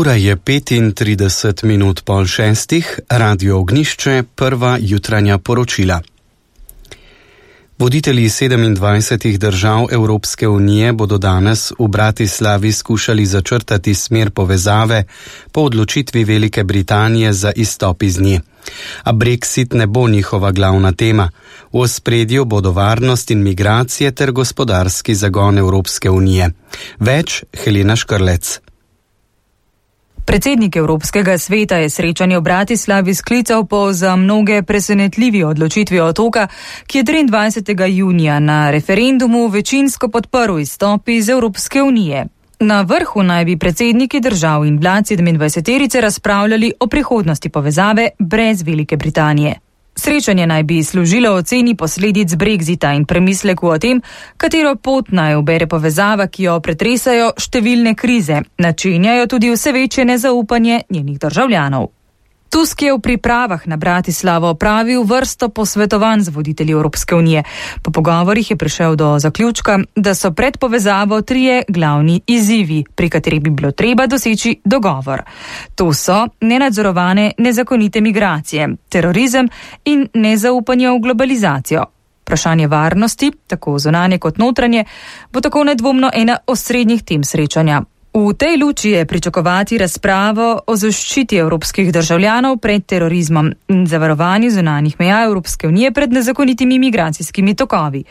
Ura je 35 minut pol šestih, Radio Ognjišče, prva jutranja poročila. Voditelji 27 držav Evropske unije bodo danes v Bratislavi skušali začrtati smer povezave po odločitvi Velike Britanije za izstop iz nje. A Brexit ne bo njihova glavna tema. V ospredju bodo varnost in migracije ter gospodarski zagon Evropske unije. Več Helena Škrlec. Predsednik Evropskega sveta je srečanje v Bratislavi sklical po za mnoge presenetljivi odločitvi otoka, ki je 23. junija na referendumu večinsko podprl izstop iz Evropske unije. Na vrhu naj bi predsedniki držav in vlad 27-terice razpravljali o prihodnosti povezave brez Velike Britanije. Srečanje naj bi služilo oceni posledic Brexita in premisleku o tem, katero pot naj ubere povezava, ki jo pretresajo številne krize, načenjajo tudi vse večje nezaupanje njenih državljanov. Tusk je v pripravah na Bratislavo opravil vrsto posvetovanj z voditelji Evropske unije. Po pogovorih je prišel do zaključka, da so pred povezavo trije glavni izzivi, pri katerih bi bilo treba doseči dogovor. To so nenadzorovane nezakonite migracije, terorizem in nezaupanje v globalizacijo. Vprašanje varnosti, tako zunanje kot notranje, bo tako nedvomno ena osrednjih tem srečanja. V tej luči je pričakovati razpravo o zaščiti evropskih državljanov pred terorizmom in zavarovanju zunanjih meja Evropske unije pred nezakonitimi migracijskimi tokovi.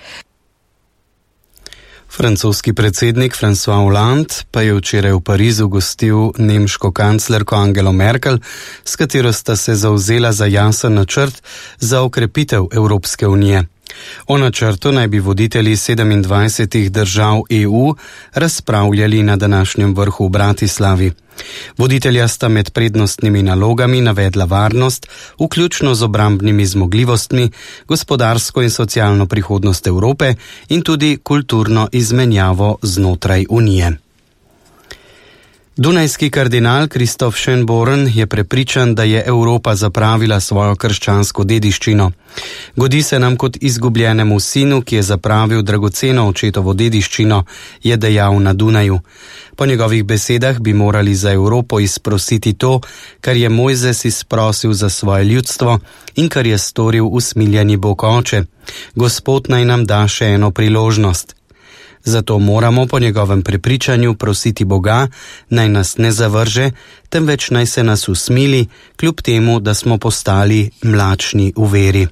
Francoski predsednik François Hollande pa je včeraj v Parizu gostil nemško kanclerko Angelo Merkel, s katero sta se zavzela za jasen načrt za okrepitev Evropske unije. O načrtu naj bi voditelji 27 držav EU razpravljali na današnjem vrhu v Bratislavi. Voditelja sta med prednostnimi nalogami navedla varnost, vključno z obrambnimi zmogljivostmi, gospodarsko in socialno prihodnost Evrope in tudi kulturno izmenjavo znotraj Unije. Dunajski kardinal Kristof Schönborn je prepričan, da je Evropa zapravila svojo krščansko dediščino. Godi se nam kot izgubljenemu sinu, ki je zapravil dragoceno očetovo dediščino, je dejal na Dunaju. Po njegovih besedah bi morali za Evropo izprositi to, kar je Mojzes izprosil za svoje ljudstvo in kar je storil usmiljeni Bog Oče. Gospod naj nam da še eno priložnost. Zato moramo po njegovem prepričanju prositi Boga, naj nas ne zavrže, temveč naj se nas usmili, kljub temu, da smo postali mlačni v veri.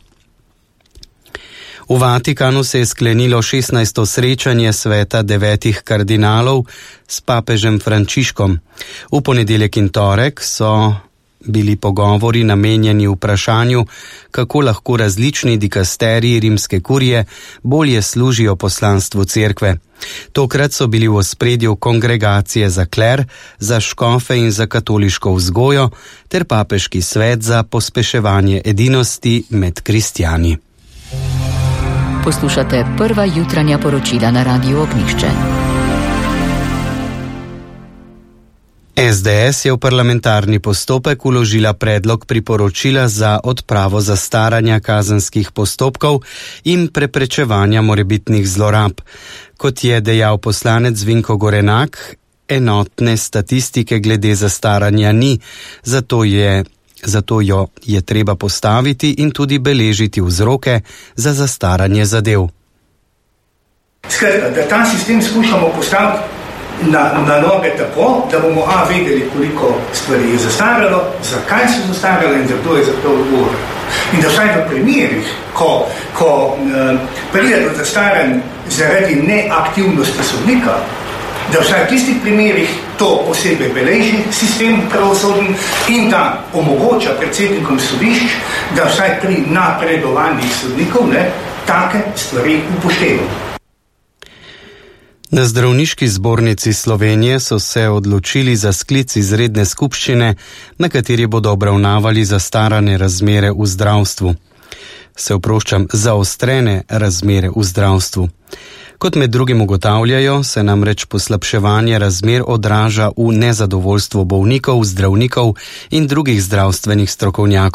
V Vatikanu se je sklenilo 16. srečanje sveta 9 kardinalov s papežem Frančiškom. V ponedeljek in torek so bili pogovori namenjeni vprašanju, kako lahko različni dikasteriji rimske kurije bolje služijo poslanstvu cerkve. Tokrat so bili v ospredju kongregacije za kler, za škofe in za katoliško vzgojo ter papeški svet za pospeševanje edinosti med kristjani. Poslušate prva jutranja poročila na Radiu Ognjišče. SDS je v parlamentarni postopek vložila predlog priporočila za odpravo zastaranja kazenskih postopkov in preprečevanja morebitnih zlorab. Kot je dejal poslanec Vinko Gorenak, enotne statistike glede zastaranja ni, zato jo je treba postaviti in tudi beležiti vzroke za zastaranje zadev. Skratka, da ta sistem skušamo postaviti na noge tako, da bomo vedeli, koliko stvari je zastaralo, zakaj so zastaralo in zato je za to odgovorno. In da vsaj v primerih, ko pride do zastaranj zaradi neaktivnosti sodnika, da vsaj v tistih primerih to posebej beleži sistem pravosodni in da omogoča predsednikom sodišč, da vsaj pri napredovanjih sodnikov take stvari upoštevajo. Na Zdravniški zbornici Slovenije so se odločili za sklic izredne skupščine, na kateri bodo obravnavali zastarane razmere v zdravstvu. Zaostrene razmere v zdravstvu. Kot med drugim ugotavljajo, se namreč poslabševanje razmer odraža v nezadovoljstvu bolnikov, zdravnikov in drugih zdravstvenih strokovnjakov.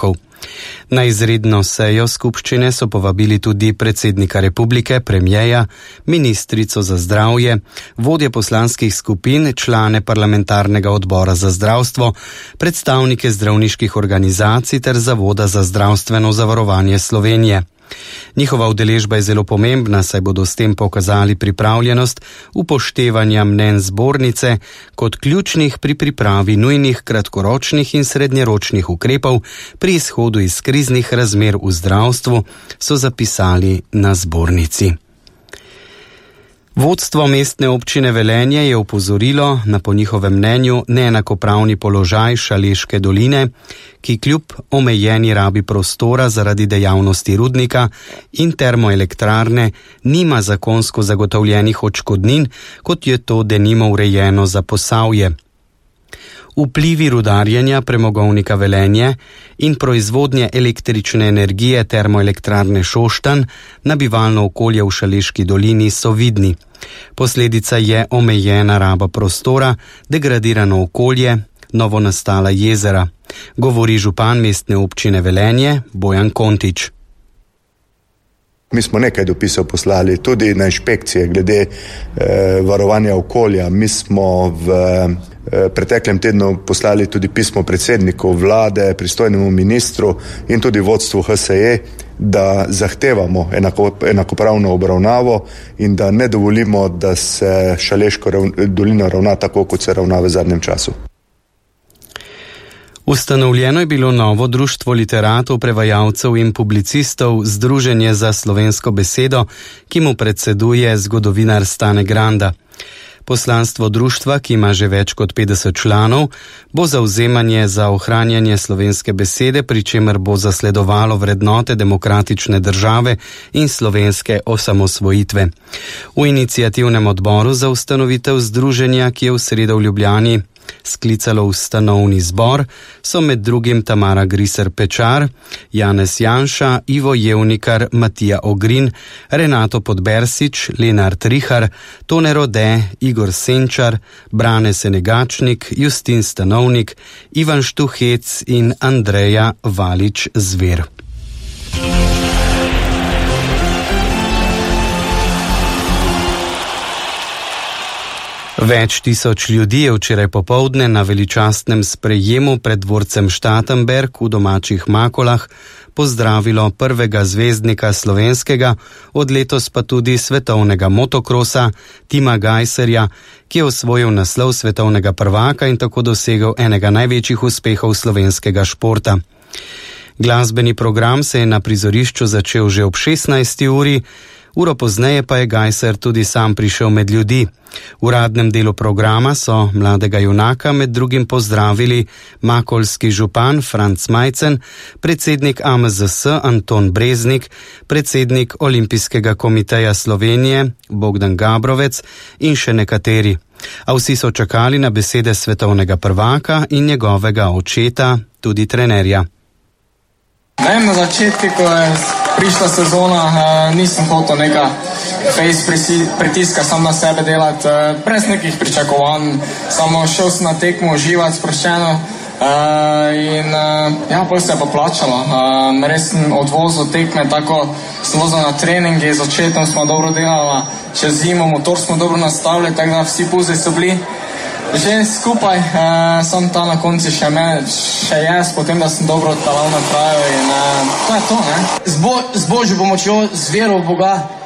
Na izredno sejo skupščine so povabili tudi predsednika republike, premijeja, ministrico za zdravje, vodje poslanskih skupin, člane parlamentarnega odbora za zdravstvo, predstavnike zdravniških organizacij ter Zavoda za zdravstveno zavarovanje Slovenije. Njihova udeležba je zelo pomembna, saj bodo s tem pokazali pripravljenost upoštevanja mnenj zbornice kot ključnih pri pripravi nujnih kratkoročnih in srednjeročnih ukrepov pri izhodu iz kriznih razmer v zdravstvu, so zapisali na zbornici. Vodstvo mestne občine Velenje je opozorilo na po njihovem mnenju neenakopravni položaj Šaleške doline, ki kljub omejeni rabi prostora zaradi dejavnosti rudnika in termoelektrarne nima zakonsko zagotovljenih odškodnin, kot je to denimo urejeno za Posavje. Vplivi rudarjenja premogovnika Velenje in proizvodnje električne energije termoelektrarne Šoštanj na bivalno okolje v Šaleški dolini so vidni. Posledica je omejena raba prostora, degradirano okolje, novonastala jezera, govori župan mestne občine Velenje Bojan Kontič. Mi smo nekaj dopisov poslali tudi na inšpekcije glede varovanja okolja. Mi smo v preteklem tednu poslali tudi pismo predsedniku vlade, pristojnemu ministru in tudi vodstvu HSE, da zahtevamo enakopravno obravnavo in da ne dovolimo, da se Šaleško dolino ravna tako, kot se ravna v zadnjem času. Ustanovljeno je bilo novo društvo literatov, prevajalcev in publicistov Združenje za slovensko besedo, ki mu predseduje zgodovinar Stane Granda. Poslanstvo društva, ki ima že več kot 50 članov, bo zavzemanje za ohranjanje slovenske besede, pri čemer bo zasledovalo vrednote demokratične države in slovenske osamosvojitve. V iniciativnem odboru za ustanovitev združenja, ki je v sredo v Ljubljani sklicalo ustanovni zbor, so med drugim Tamara Griser Pečar, Janez Janša, Ivo Jevnikar, Matija Ogrin, Renato Podbersič, Lenart Rihar, Tone Rode, Igor Senčar, Brane Senegačnik, Justin Stanovnik, Ivan Štuhec in Andreja Valič-Zver. Več tisoč ljudi je včeraj popoldne na veličastnem sprejemu pred dvorcem Štatenberg v domačih Makolah pozdravilo prvega zvezdnika slovenskega, od letos pa tudi svetovnega motokrosa Tima Gajserja, ki je osvojil naslov svetovnega prvaka in tako dosegel enega največjih uspehov slovenskega športa. Glasbeni program se je na prizorišču začel že ob 16. uri, uro pozneje pa je Gajser tudi sam prišel med ljudi. V uradnem delu programa so mladega junaka med drugim pozdravili makoljski župan Franc Majcen, predsednik AMZS Anton Breznik, predsednik Olimpijskega komiteja Slovenije Bogdan Gabrovec in še nekateri. A vsi so čakali na besede svetovnega prvaka in njegovega očeta, tudi trenerja. Na začetku, ko je prišla sezona, nisem hotel neka pritiska sam na sebe delati, brez nekih pričakovanj, samo šel sem na tekmo uživati sproščeno in pol se je pa plačalo. Res sem odvozil tekme, tako sem vozil na treningi, z očetom smo dobro delali, čez zimo motor smo dobro nastavili, tako da vsi puzi so bili že skupaj, sem ta na konci še jaz, potem da sem dobro odpeljal na kraju in to je to, ne? Z Božjo pomočjo, z vero v Boga